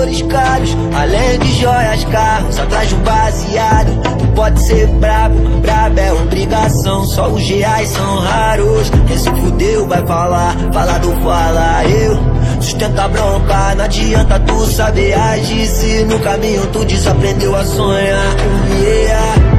flores, caros, além de joias, carros, atrás de um baseado. Tu pode ser brabo, brabo é obrigação, só os reais são raros. Quem se fudeu vai falar, fala do fala eu. Sustenta a bronca, não adianta tu saber agir se no caminho tu desaprendeu a sonhar. Yeah.